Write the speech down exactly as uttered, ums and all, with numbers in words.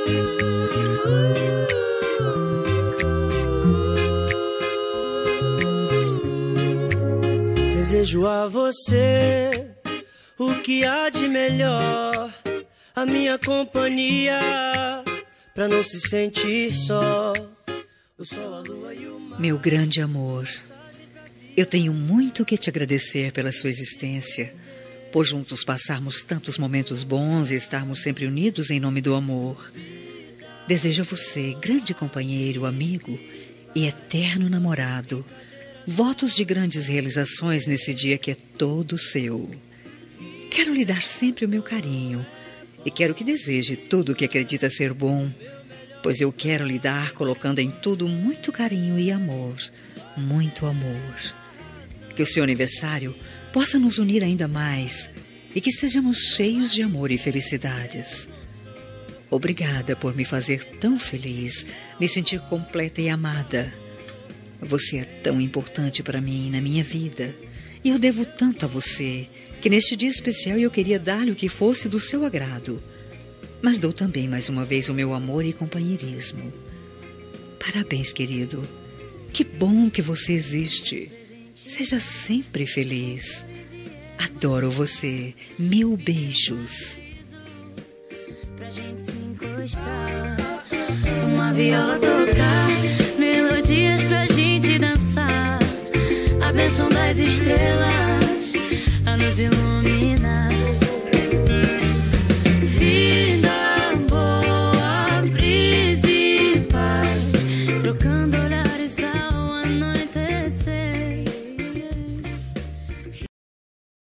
Desejo a você o que há de melhor, a minha companhia, pra não se sentir só. O sol, a lua e o mar. Meu grande amor, eu tenho muito que te agradecer pela sua existência, por juntos passarmos tantos momentos bons e estarmos sempre unidos em nome do amor. Desejo a você, grande companheiro, amigo e eterno namorado, votos de grandes realizações nesse dia que é todo seu. Quero lhe dar sempre o meu carinho e quero que deseje tudo o que acredita ser bom, pois eu quero lhe dar colocando em tudo muito carinho e amor, muito amor. Que o seu aniversário possa nos unir ainda mais e que estejamos cheios de amor e felicidades. Obrigada por me fazer tão feliz, me sentir completa e amada. Você é tão importante para mim na minha vida e eu devo tanto a você que neste dia especial eu queria dar-lhe o que fosse do seu agrado. Mas dou também mais uma vez o meu amor e companheirismo. Parabéns, querido. Que bom que você existe. Seja sempre feliz. Adoro você. Mil beijos. Pra gente se encostar, uma viola tocar, melodias pra gente dançar. A bênção das estrelas a nos iluminar.